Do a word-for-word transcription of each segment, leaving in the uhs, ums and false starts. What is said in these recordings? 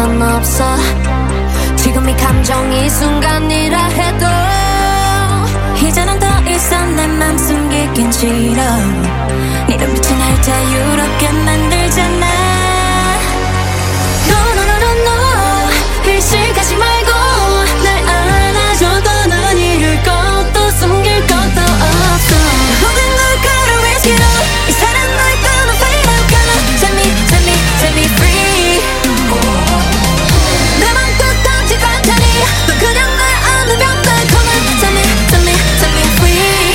건 없어. 지금 이 감정이 순간이라 해도 이제는 더 이상 내 맘 숨기긴 싫어. 네 눈빛이 날 자유롭게 만들잖아. No no no no no 일식하지 말고 날 안아줘도 넌 잃을 것도 숨길 것도 없어. 모든 걸 걸어 risk it all. 이 사랑 너의 gonna fade out. Gonna set me set me set me free. 내 맘 끝까지 갈 테니 너 그냥 날 안으면 돼. Come on set me set me set me free.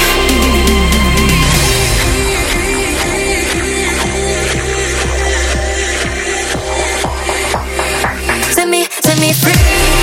Set me set me free.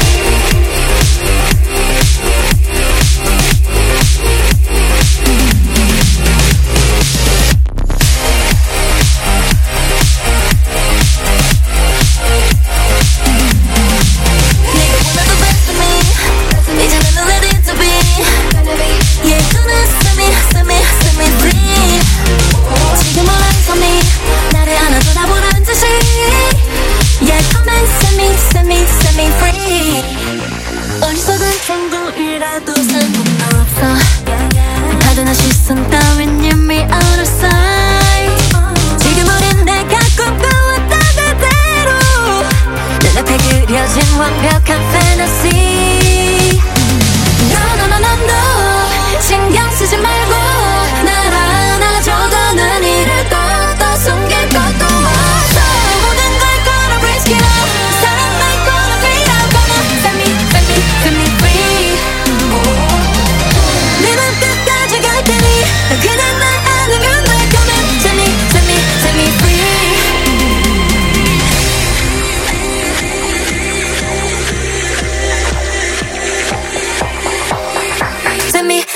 어리석은 행동이라도 상관없어. 다른 시선 따윈 이미 out of sight. 지금 우린 내가 꿈꿔왔던 그대로 눈앞에 그려진 완벽한 fantasy. No no no no no 신경 쓰지 말고 날 안아줘도 난 잃을 것도 숨길 것도 없어. 모든 걸 걸어 risk it all. 사랑 날 gonna fade out. Gonna set me set me set me free. 내 맘 끝까지 갈 테니 너 그냥 날 안으면 돼. Come and set me set me set me free. Set me